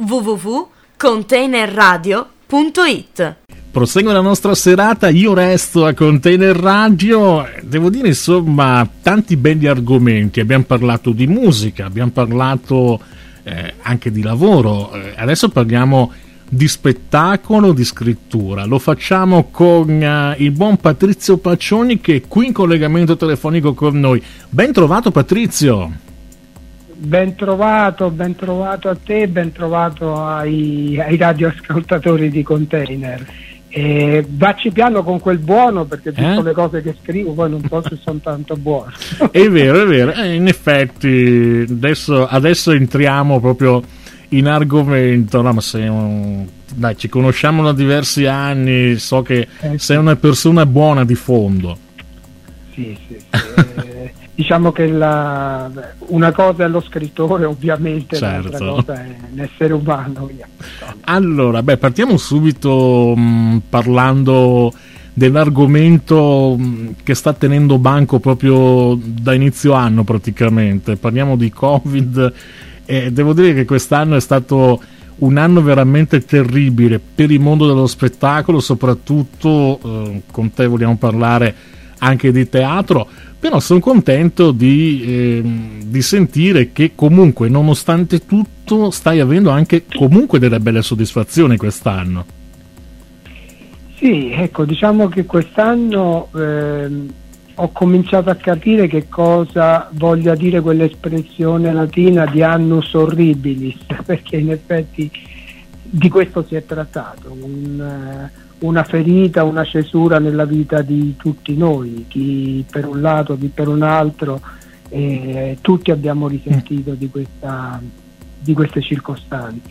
www.containerradio.it. Prosegue la nostra serata, io resto a Container Radio. Devo dire, insomma, tanti belli argomenti. Abbiamo parlato di musica, abbiamo parlato anche di lavoro, adesso parliamo di spettacolo, di scrittura. Lo facciamo con il buon Patrizio Paccioni, che è qui in collegamento telefonico con noi. Ben trovato, Patrizio. Ben trovato a te, ben trovato ai radioascoltatori di Container. Vacci piano con quel buono, perché tutte le cose che scrivo poi non so se sono tanto buone. È vero, in effetti adesso entriamo proprio in argomento. No, ma dai, ci conosciamo da diversi anni, so che sei una persona buona di fondo. Sì. Diciamo che una cosa è lo scrittore, ovviamente, certo. L'altra cosa è l'essere umano. Allora, partiamo subito parlando dell'argomento che sta tenendo banco proprio da inizio anno praticamente. Parliamo di Covid e devo dire che quest'anno è stato un anno veramente terribile per il mondo dello spettacolo, soprattutto con te vogliamo parlare anche di teatro. Però sono contento di sentire che comunque, nonostante tutto, stai avendo anche comunque delle belle soddisfazioni quest'anno. Sì, ecco, diciamo che quest'anno ho cominciato a capire che cosa voglia dire quell'espressione latina di annus horribilis, perché in effetti di questo si è trattato, una ferita, una cesura nella vita di tutti noi, chi per un lato, chi per un altro, tutti abbiamo risentito di queste circostanze.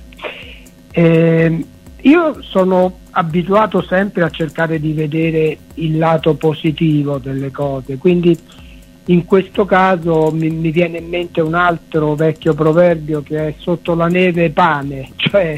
Io sono abituato sempre a cercare di vedere il lato positivo delle cose, quindi in questo caso mi viene in mente un altro vecchio proverbio che è sotto la neve pane, cioè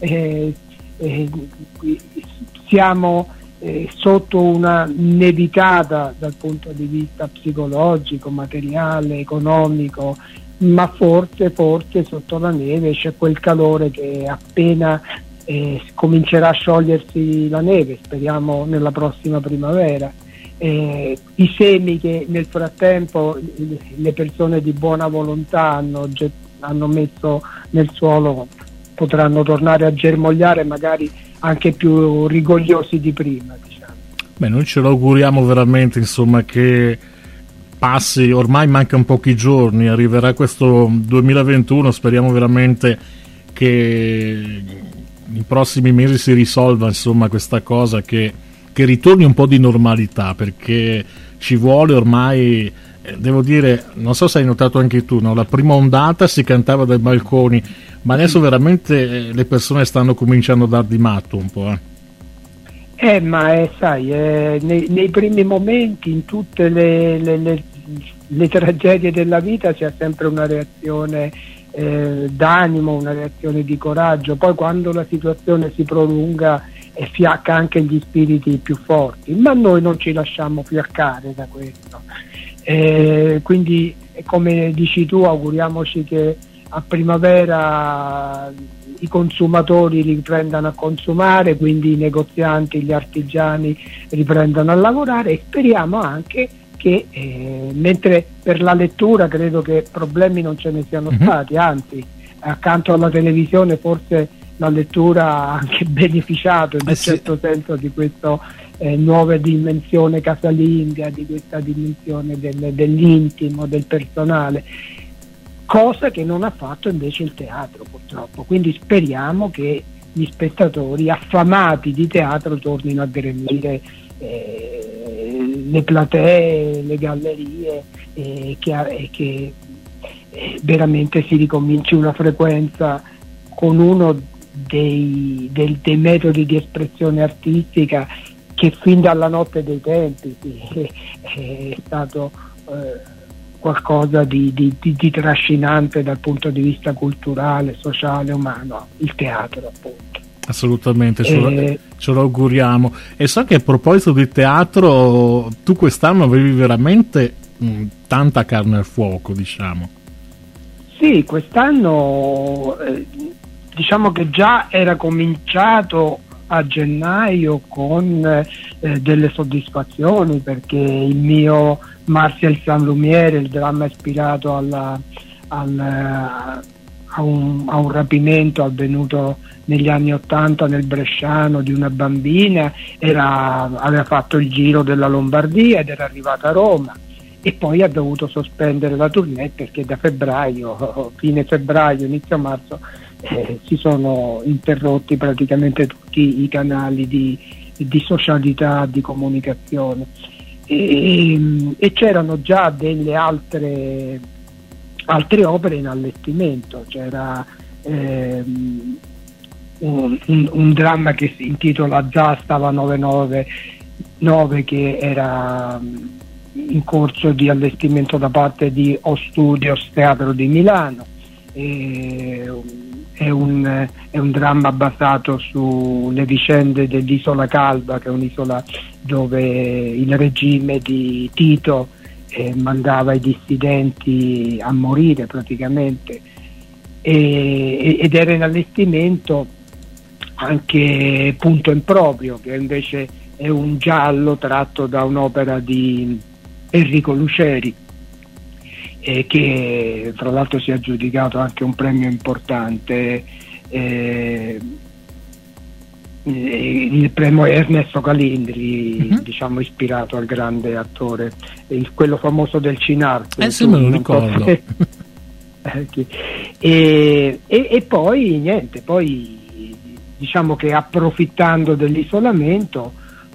siamo sotto una nevicata dal punto di vista psicologico, materiale, economico, ma forse sotto la neve c'è quel calore che appena comincerà a sciogliersi la neve, speriamo nella prossima primavera, i semi che nel frattempo le persone di buona volontà hanno messo nel suolo potranno tornare a germogliare, magari anche più rigogliosi di prima, diciamo. Noi ce lo auguriamo veramente, insomma, che passi, ormai mancano pochi giorni, arriverà questo 2021, speriamo veramente che nei prossimi mesi si risolva, insomma, questa cosa, che ritorni un po' di normalità, perché ci vuole ormai. Devo dire, non so se hai notato anche tu, no? La prima ondata si cantava dai balconi, ma adesso veramente le persone stanno cominciando a dar di matto un po'. Sai, nei primi momenti, in tutte le tragedie della vita, c'è sempre una reazione d'animo, una reazione di coraggio. Poi quando la situazione si prolunga fiacca anche gli spiriti più forti, ma noi non ci lasciamo fiaccare da questo. Quindi, come dici tu, auguriamoci che a primavera i consumatori riprendano a consumare, quindi i negozianti, gli artigiani riprendano a lavorare, e speriamo anche che mentre per la lettura credo che problemi non ce ne siano stati, anzi accanto alla televisione forse la lettura ha anche beneficiato in un certo senso di questo nuova dimensione casalinga, di questa dimensione dell'intimo, del personale, cosa che non ha fatto invece il teatro, purtroppo. Quindi speriamo che gli spettatori affamati di teatro tornino a gremire le platee, le gallerie, e che veramente si ricominci una frequenza con uno dei metodi di espressione artistica che fin dalla notte dei tempi è stato qualcosa di trascinante dal punto di vista culturale, sociale, umano, il teatro, appunto. Assolutamente, ce lo auguriamo. E so che a proposito di teatro, tu quest'anno avevi veramente tanta carne al fuoco, diciamo. Sì, quest'anno diciamo che già era cominciato a gennaio con delle soddisfazioni, perché il mio Martial San Lumiere, il dramma ispirato a un rapimento avvenuto negli anni '80 nel Bresciano di una bambina, aveva fatto il giro della Lombardia ed era arrivata a Roma, e poi ha dovuto sospendere la tournée perché da fine febbraio, inizio marzo si sono interrotti praticamente tutti i canali di socialità, di comunicazione, e c'erano già delle altre opere in allestimento. C'era un dramma che si intitola Zastava 999, che era in corso di allestimento da parte di O Studios Teatro di Milano. È un dramma basato sulle vicende dell'isola Calva, che è un'isola dove il regime di Tito mandava i dissidenti a morire praticamente, ed era in allestimento anche Punto Improprio, che invece è un giallo tratto da un'opera di Enrico Luceri, che fra l'altro si è aggiudicato anche un premio importante, il premio Ernesto Calindri, diciamo ispirato al grande attore, quello famoso del Cinarte. Sì, me lo ricordo. E poi niente, poi diciamo che approfittando dell'isolamento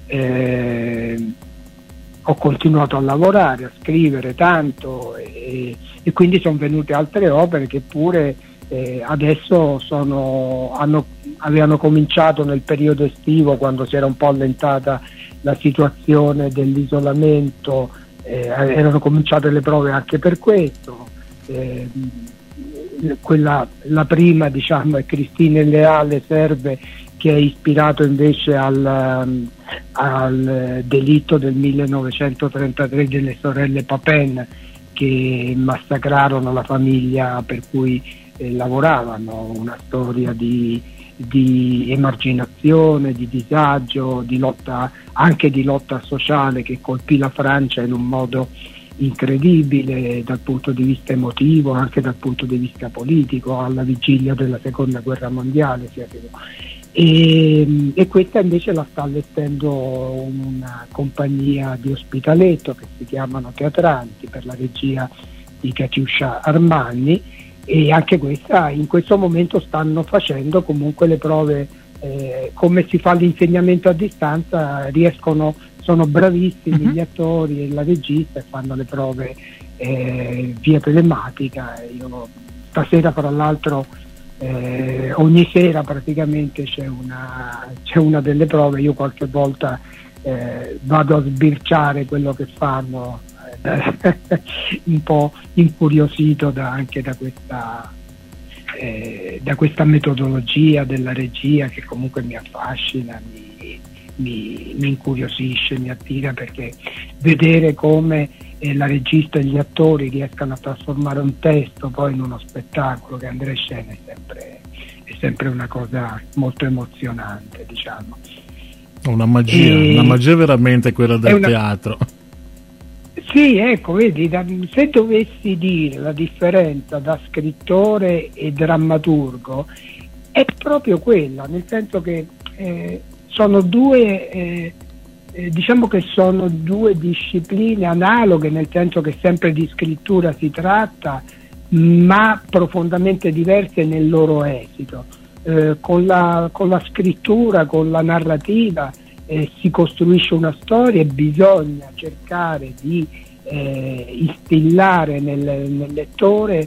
ho continuato a lavorare, a scrivere tanto, e quindi sono venute altre opere che pure adesso avevano cominciato nel periodo estivo, quando si era un po' allentata la situazione dell'isolamento, erano cominciate le prove anche per questo. La prima, diciamo, è Cristina Leale Serve, che è ispirato invece al delitto del 1933 delle sorelle Papin, che massacrarono la famiglia per cui lavoravano, una storia di emarginazione, di disagio, di lotta, anche di lotta sociale, che colpì la Francia in un modo incredibile dal punto di vista emotivo, anche dal punto di vista politico, alla vigilia della seconda guerra mondiale si arrivò. E questa invece la sta allestendo una compagnia di Ospitaletto che si chiamano Teatranti, per la regia di Catiuscia Armani, e anche questa in questo momento stanno facendo comunque le prove, come si fa l'insegnamento a distanza, sono bravissimi gli attori e la regista, e fanno le prove via telematica. Io stasera, fra l'altro, ogni sera praticamente c'è una delle prove. Io qualche volta vado a sbirciare quello che fanno, un po' incuriosito anche da questa metodologia della regia, che comunque mi affascina, mi incuriosisce, mi attira, perché vedere come la regista e gli attori riescano a trasformare un testo poi in uno spettacolo che andrà in scena è sempre una cosa molto emozionante, diciamo. Una magia veramente quella del teatro. Sì, ecco, vedi, se dovessi dire la differenza da scrittore e drammaturgo, è proprio quella, nel senso che sono due diciamo che sono due discipline analoghe, nel senso che sempre di scrittura si tratta, ma profondamente diverse nel loro esito. Con la scrittura, con la narrativa si costruisce una storia, e bisogna cercare di instillare nel lettore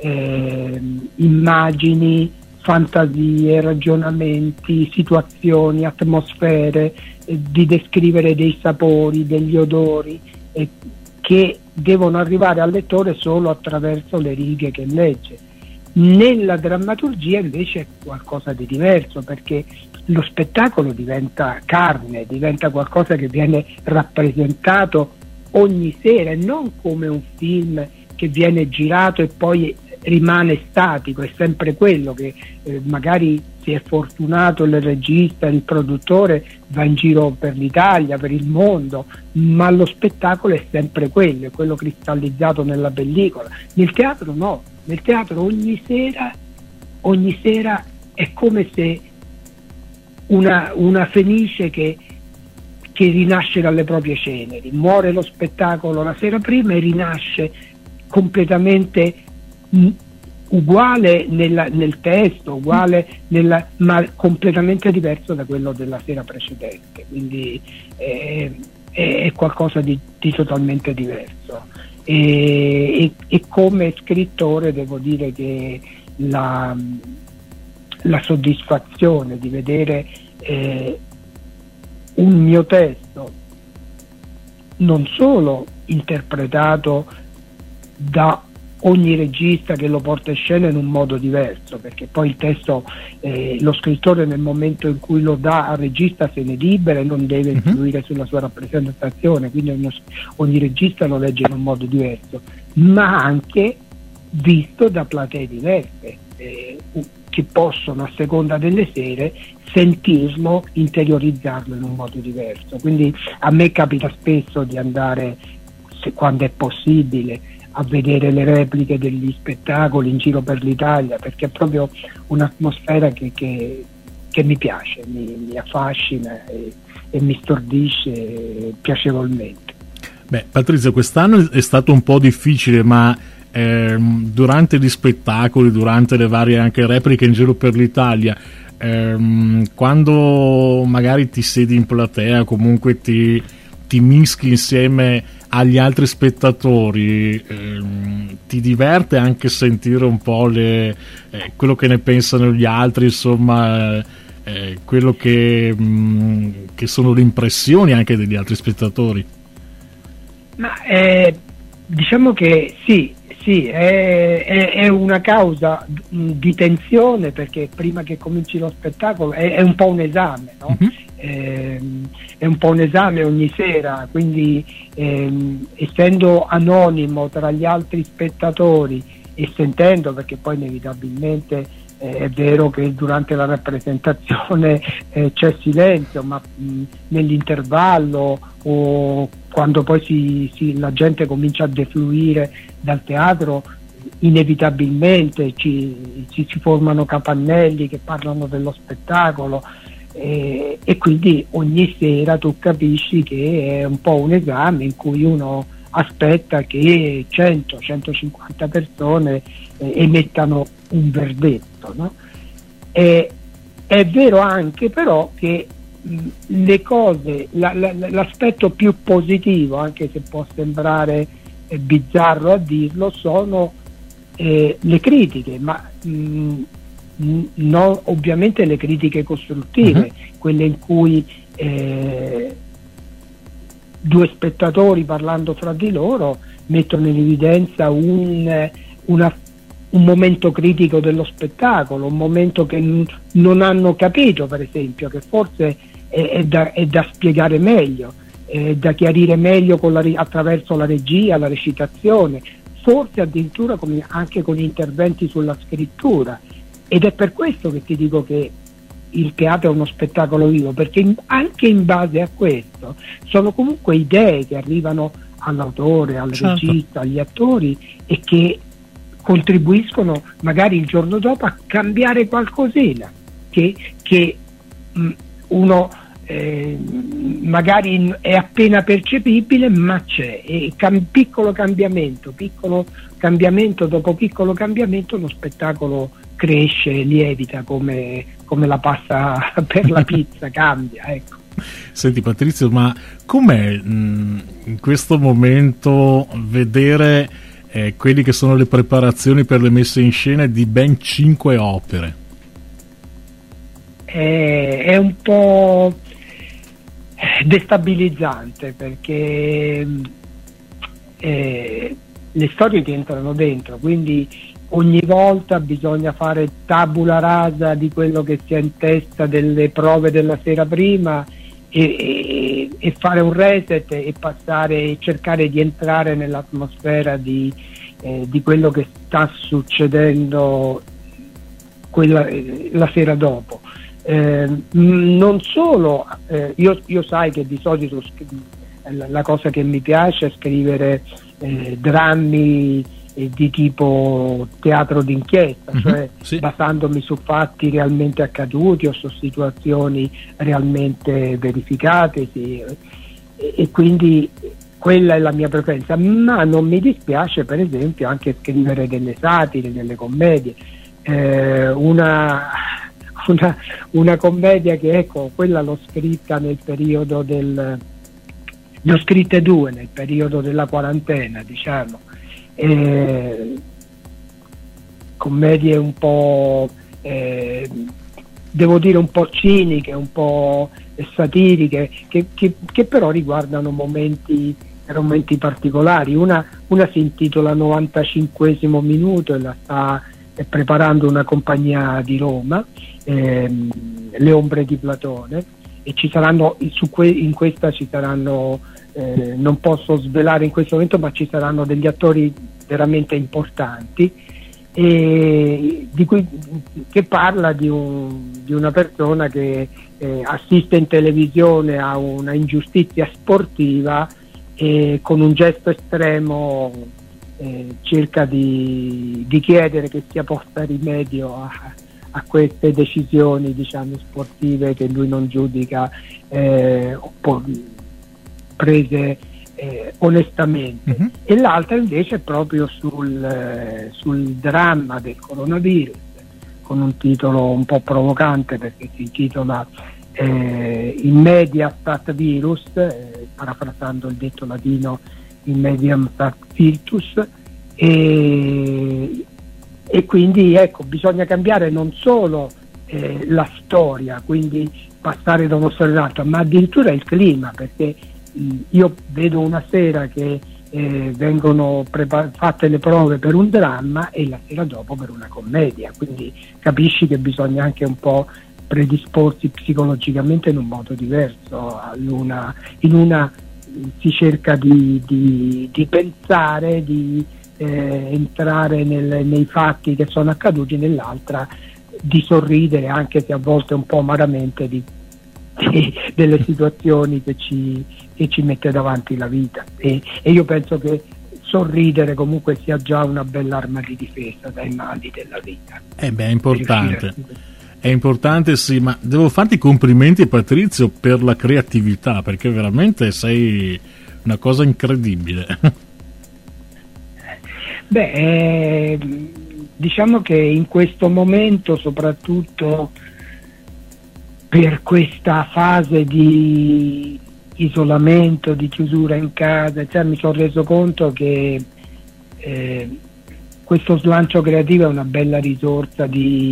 immagini, fantasie, ragionamenti, situazioni, atmosfere, di descrivere dei sapori, degli odori, che devono arrivare al lettore solo attraverso le righe che legge. Nella drammaturgia invece è qualcosa di diverso, perché lo spettacolo diventa carne, diventa qualcosa che viene rappresentato ogni sera, e non come un film che viene girato e poi rimane statico, è sempre quello che magari, se è fortunato il regista, il produttore, va in giro per l'Italia, per il mondo, ma lo spettacolo è sempre quello, è quello cristallizzato nella pellicola. Nel teatro no, nel teatro ogni sera è come se una fenice che rinasce dalle proprie ceneri, muore lo spettacolo la sera prima e rinasce completamente uguale nel testo, uguale ma completamente diverso da quello della sera precedente, quindi è qualcosa di totalmente diverso. E come scrittore devo dire che la soddisfazione di vedere un mio testo non solo interpretato da ogni regista che lo porta in scena in un modo diverso, perché poi il testo lo scrittore nel momento in cui lo dà al regista se ne libera e non deve influire sulla sua rappresentazione, quindi ogni regista lo legge in un modo diverso, ma anche visto da platee diverse che possono, a seconda delle sere, sentirlo, interiorizzarlo in un modo diverso. Quindi a me capita spesso di andare, quando è possibile, a vedere le repliche degli spettacoli in giro per l'Italia, perché è proprio un'atmosfera che mi piace, mi affascina e mi stordisce piacevolmente. Beh, Patrizio, quest'anno è stato un po' difficile, ma durante gli spettacoli, durante le varie anche repliche in giro per l'Italia, quando magari ti siedi in platea, comunque ti mischi insieme agli altri spettatori, ti diverte anche sentire un po' quello che ne pensano gli altri, insomma, quello che sono le impressioni anche degli altri spettatori? Ma diciamo che sì, è una causa di tensione, perché prima che cominci lo spettacolo è un po' un esame, no? È un po' un esame ogni sera, quindi essendo anonimo tra gli altri spettatori e sentendo, perché poi inevitabilmente è vero che durante la rappresentazione c'è silenzio, ma nell'intervallo o quando poi la gente comincia a defluire dal teatro, inevitabilmente si formano capannelli che parlano dello spettacolo, e quindi ogni sera tu capisci che è un po' un esame in cui uno aspetta che 100-150 persone emettano un verdetto, no? È vero anche però che le cose, l'aspetto più positivo, anche se può sembrare bizzarro a dirlo, sono le critiche, ma non ovviamente le critiche costruttive, quelle in cui due spettatori, parlando fra di loro, mettono in evidenza un momento critico dello spettacolo, un momento che non hanno capito, per esempio, che forse è da spiegare meglio, è da chiarire meglio attraverso la regia, la recitazione, forse addirittura anche con interventi sulla scrittura. Ed è per questo che ti dico che il teatro è uno spettacolo vivo, perché anche in base a questo sono comunque idee che arrivano all'autore, al regista, agli attori, e che contribuiscono magari il giorno dopo a cambiare qualcosina che uno magari è appena percepibile, ma c'è, e piccolo cambiamento dopo piccolo cambiamento, lo spettacolo cresce, lievita come la pasta per la pizza, cambia, ecco. Senti Patrizio, ma com'è in questo momento vedere quelli che sono le preparazioni per le messe in scena di ben 5 opere? È un po' destabilizzante, perché le storie ti entrano dentro, quindi ogni volta bisogna fare tabula rasa di quello che si ha in testa, delle prove della sera prima, e fare un reset e passare e cercare di entrare nell'atmosfera di di quello che sta succedendo la sera dopo. Non solo, io sai che di solito la cosa che mi piace è scrivere drammi di tipo teatro d'inchiesta, cioè sì, basandomi su fatti realmente accaduti o su situazioni realmente verificatesi, e quindi quella è la mia preferenza, ma non mi dispiace per esempio anche scrivere delle satire, delle commedie. Una commedia che, ecco, quella l'ho scritta nel periodo ne ho scritte due nel periodo della quarantena, diciamo, commedie un po' devo dire un po' ciniche, un po' satiriche, che però riguardano momenti particolari. Una si intitola 95esimo minuto e la sta preparando una compagnia di Roma, Le ombre di Platone, e ci saranno in questa ci saranno, non posso svelare in questo momento, ma ci saranno degli attori veramente importanti, che parla di una persona che assiste in televisione a una ingiustizia sportiva e con un gesto estremo cerca di chiedere che sia posta rimedio a queste decisioni, diciamo, sportive che lui non giudica prese onestamente. E l'altra invece è proprio sul dramma del coronavirus, con un titolo un po' provocante perché si intitola In media stat virus, parafrasando il detto latino in mediam stat virtus, e quindi ecco, bisogna cambiare non solo la storia, quindi passare da uno storia all'altro, ma addirittura il clima, perché io vedo una sera che vengono fatte le prove per un dramma e la sera dopo per una commedia, quindi capisci che bisogna anche un po' predisporsi psicologicamente in un modo diverso. In una si cerca di pensare, di entrare nei fatti che sono accaduti, nell'altra di sorridere, anche se a volte un po' amaramente, delle situazioni che ci mette davanti la vita, e io penso che sorridere comunque sia già una bella arma di difesa dai mali della vita. È importante, sì, ma devo farti complimenti, Patrizio, per la creatività, perché veramente sei una cosa incredibile. Diciamo che in questo momento, soprattutto per questa fase di isolamento, di chiusura in casa, cioè, mi sono reso conto che questo slancio creativo è una bella risorsa,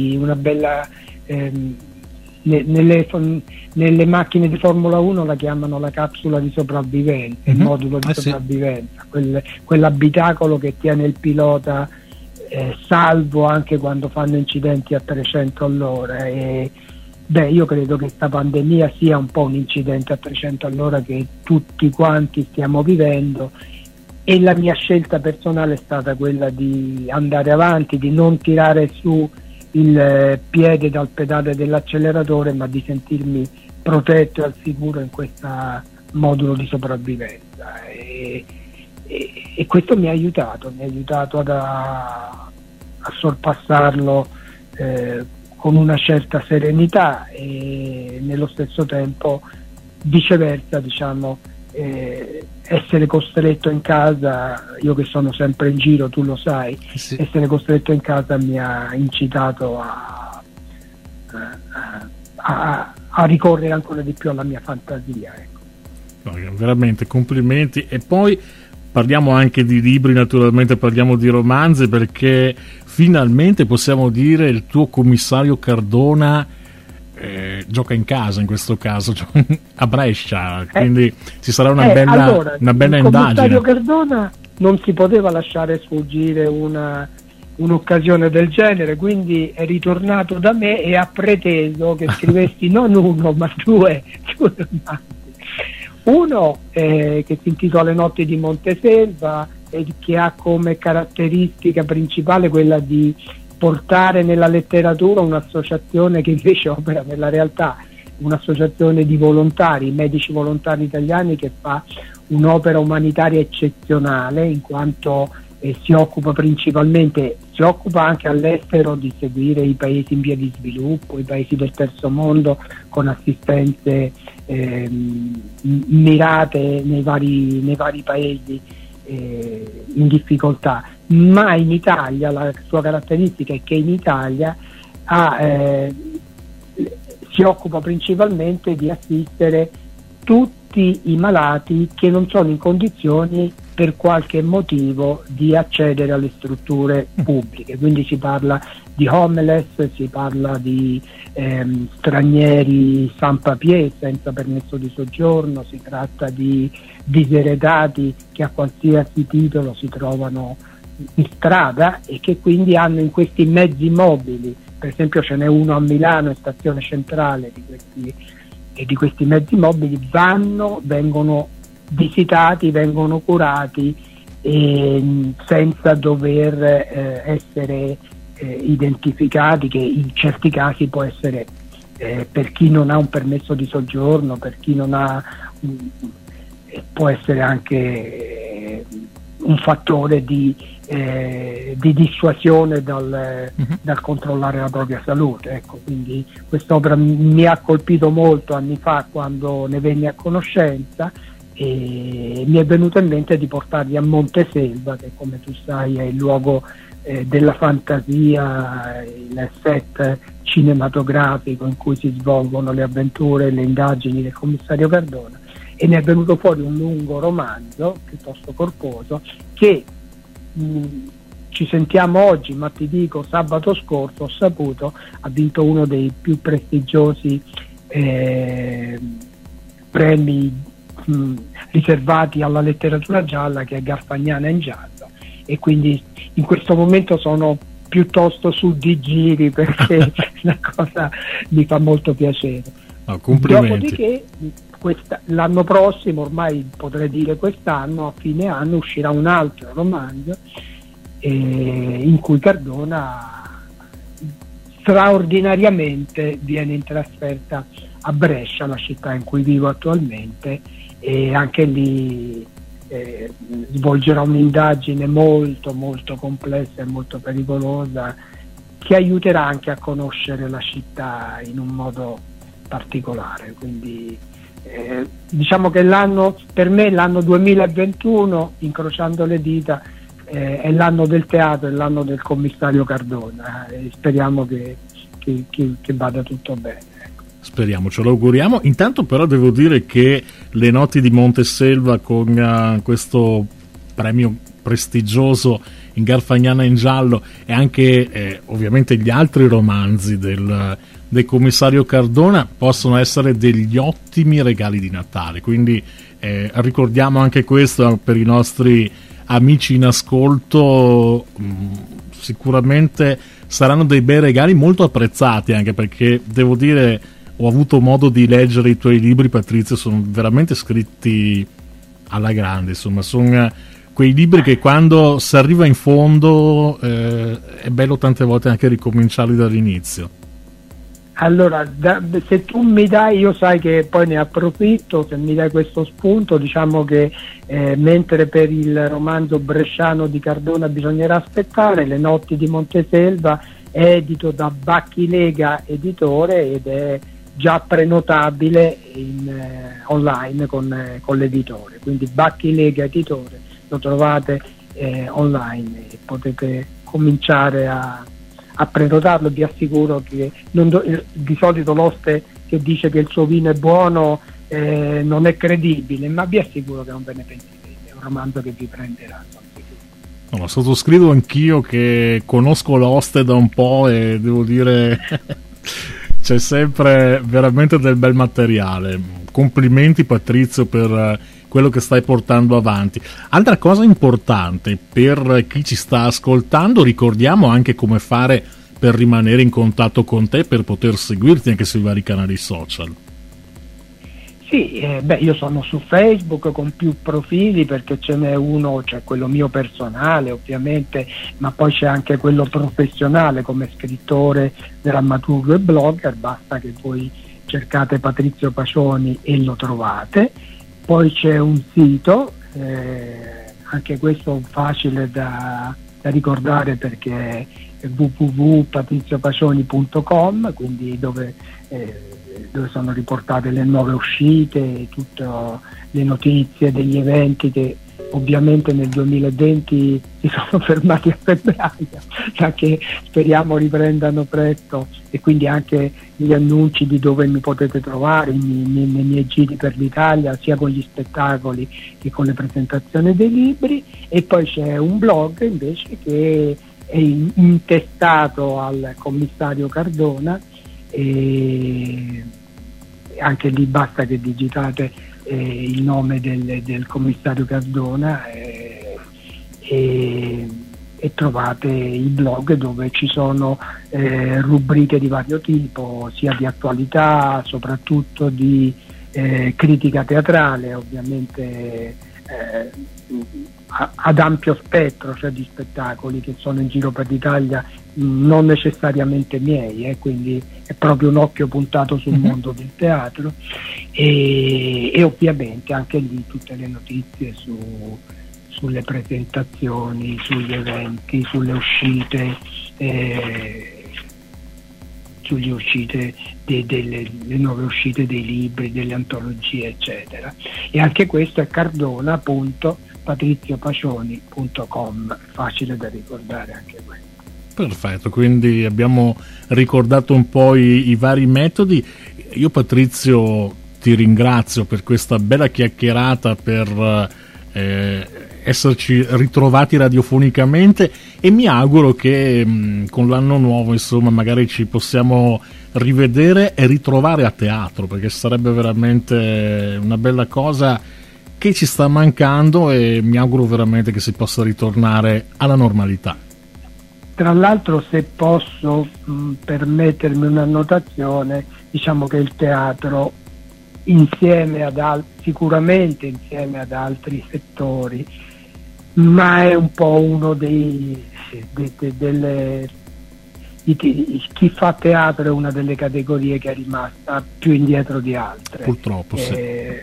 nelle macchine di Formula 1 la chiamano la capsula di sopravvivenza, il modulo di sopravvivenza, quell'abitacolo che tiene il pilota salvo anche quando fanno incidenti a 300 all'ora. Io credo che questa pandemia sia un po' un incidente a 300 all'ora che tutti quanti stiamo vivendo, e la mia scelta personale è stata quella di andare avanti, di non tirare su il piede dal pedale dell'acceleratore, ma di sentirmi protetto e al sicuro in questo modulo di sopravvivenza, e questo mi ha aiutato a sorpassarlo con una certa serenità, e nello stesso tempo, viceversa, diciamo, essere costretto in casa, io che sono sempre in giro, tu lo sai, essere costretto in casa mi ha incitato a ricorrere ancora di più alla mia fantasia, ecco. No, veramente complimenti. E poi parliamo anche di libri, naturalmente parliamo di romanzi, perché finalmente possiamo dire il tuo commissario Cardona gioca in casa, in questo caso a Brescia, quindi ci sarà una bella indagine. Il commissario Cardona non si poteva lasciare sfuggire un'occasione del genere, quindi è ritornato da me e ha preteso che scrivessi non uno ma due romanzi. Uno che si intitola Le notti di Monteselva, che ha come caratteristica principale quella di portare nella letteratura un'associazione che invece opera nella realtà, un'associazione di volontari, medici volontari italiani, che fa un'opera umanitaria eccezionale, in quanto si occupa anche all'estero di seguire i paesi in via di sviluppo, i paesi del terzo mondo, con assistenze mirate nei vari paesi in difficoltà. Ma in Italia la sua caratteristica è che in Italia si occupa principalmente di assistere tutti i malati che non sono in condizioni per qualche motivo di accedere alle strutture pubbliche, quindi si parla di homeless, si parla di stranieri sans papier, senza permesso di soggiorno, si tratta di diseredati che a qualsiasi titolo si trovano in strada e che quindi hanno in questi mezzi mobili, per esempio ce n'è uno a Milano in stazione centrale di questi mezzi mobili, vengono visitati, vengono curati senza dover essere identificati, che in certi casi può essere per chi non ha un permesso di soggiorno, per chi non ha può essere anche un fattore di dissuasione dal controllare la propria salute. Ecco, quindi quest'opera mi ha colpito molto anni fa quando ne venni a conoscenza, e mi è venuto in mente di portarli a Monteselva, che come tu sai è il luogo della fantasia, il set cinematografico in cui si svolgono le avventure e le indagini del commissario Cardona, e ne è venuto fuori un lungo romanzo piuttosto corposo che ci sentiamo oggi, ma ti dico sabato scorso ho saputo ha vinto uno dei più prestigiosi premi riservati alla letteratura gialla, che è Garfagnana in giallo, e quindi in questo momento sono piuttosto su di giri, perché la cosa mi fa molto piacere. Complimenti. Dopodiché l'anno prossimo, ormai potrei dire quest'anno, a fine anno uscirà un altro romanzo in cui Cardona straordinariamente viene in trasferta a Brescia, la città in cui vivo attualmente, e anche lì svolgerà un'indagine molto molto complessa e molto pericolosa, che aiuterà anche a conoscere la città in un modo particolare. Quindi diciamo che per me l'anno 2021, incrociando le dita, è l'anno del teatro, è l'anno del commissario Cardona, e speriamo che vada tutto bene. Speriamo, ce lo auguriamo. Intanto però devo dire che Le notti di Monteselva, con questo premio prestigioso in Garfagnana in giallo, e anche ovviamente gli altri romanzi del commissario Cardona, possono essere degli ottimi regali di Natale, quindi ricordiamo anche questo per i nostri amici in ascolto. Sicuramente saranno dei bei regali, molto apprezzati, anche perché devo dire, ho avuto modo di leggere i tuoi libri, Patrizio, sono veramente scritti alla grande, insomma, sono quei libri che quando si arriva in fondo è bello tante volte anche ricominciarli dall'inizio. Allora, se tu mi dai, io sai che poi ne approfitto, se mi dai questo spunto, diciamo che mentre per il romanzo bresciano di Cardona bisognerà aspettare, Le notti di Monteselva è edito da Bacchilega Editore ed è già prenotabile online con l'editore, quindi Bacchilega Editore lo trovate online e potete cominciare a prenotarlo. Vi assicuro che di solito l'oste che dice che il suo vino è buono non è credibile, ma vi assicuro che non ve ne pentirete, è un romanzo che vi prenderà. No, sottoscrivo anch'io, che conosco l'oste da un po' e devo dire c'è sempre veramente del bel materiale. Complimenti Patrizio per quello che stai portando avanti. Altra cosa importante per chi ci sta ascoltando, ricordiamo anche come fare per rimanere in contatto con te, per poter seguirti anche sui vari canali social. Sì, io sono su Facebook con più profili, perché ce n'è uno, c'è quello mio personale ovviamente, ma poi c'è anche quello professionale come scrittore, drammaturgo e blogger. Basta che voi cercate Patrizio Pacioni e lo trovate. Poi c'è un sito, anche questo facile da ricordare, perché è www.patriziopacioni.com, quindi dove sono riportate le nuove uscite, tutte le notizie degli eventi che ovviamente nel 2020 si sono fermati a febbraio, ma che speriamo riprendano presto, e quindi anche gli annunci di dove mi potete trovare nei miei giri per l'Italia, sia con gli spettacoli che con le presentazioni dei libri. E poi c'è un blog invece che è intestato al commissario Cardona, e anche lì basta che digitate il nome del commissario Cardona e trovate il blog, dove ci sono rubriche di vario tipo, sia di attualità, soprattutto di critica teatrale, ovviamente ad ampio spettro, cioè di spettacoli che sono in giro per l'Italia, non necessariamente miei, quindi è proprio un occhio puntato sul mondo del teatro, e ovviamente anche lì tutte le notizie sulle presentazioni, sugli eventi, sulle uscite, le nuove uscite dei libri, delle antologie, eccetera. E anche questo è cardona.patriziopacioni.com, facile da ricordare anche questo. Perfetto, quindi abbiamo ricordato un po' i vari metodi. Io, Patrizio, ti ringrazio per questa bella chiacchierata, per esserci ritrovati radiofonicamente, e mi auguro che con l'anno nuovo, insomma, magari ci possiamo rivedere e ritrovare a teatro, perché sarebbe veramente una bella cosa che ci sta mancando, e mi auguro veramente che si possa ritornare alla normalità. Tra l'altro, se posso permettermi un'annotazione, diciamo che il teatro, sicuramente insieme ad altri settori, ma è un po' uno chi fa teatro è una delle categorie che è rimasta più indietro di altre. Purtroppo sì.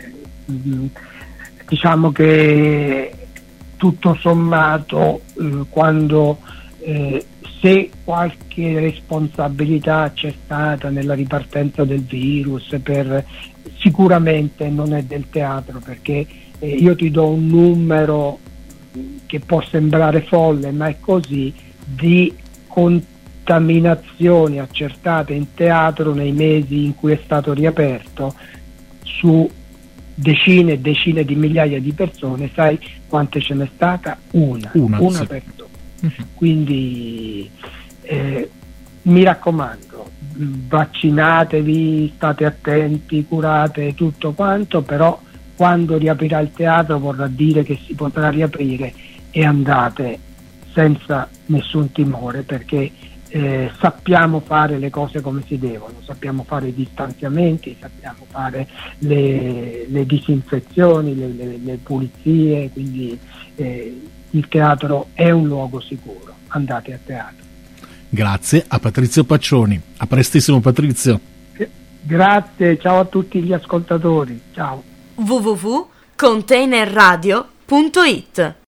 Diciamo che tutto sommato, quando se qualche responsabilità c'è stata nella ripartenza del virus, sicuramente non è del teatro, perché io ti do un numero che può sembrare folle, ma è così, di contaminazioni accertate in teatro nei mesi in cui è stato riaperto, su decine e decine di migliaia di persone. Sai quante ce n'è stata? Una sì. persona. Quindi mi raccomando, vaccinatevi, state attenti, curate tutto quanto, però quando riaprirà il teatro vorrà dire che si potrà riaprire, e andate senza nessun timore, perché sappiamo fare le cose come si devono, sappiamo fare i distanziamenti, sappiamo fare le disinfezioni, le pulizie, quindi il teatro è un luogo sicuro, andate a teatro. Grazie a Patrizio Pacioni, a prestissimo Patrizio. Grazie, ciao a tutti gli ascoltatori, ciao. www.containerradio.it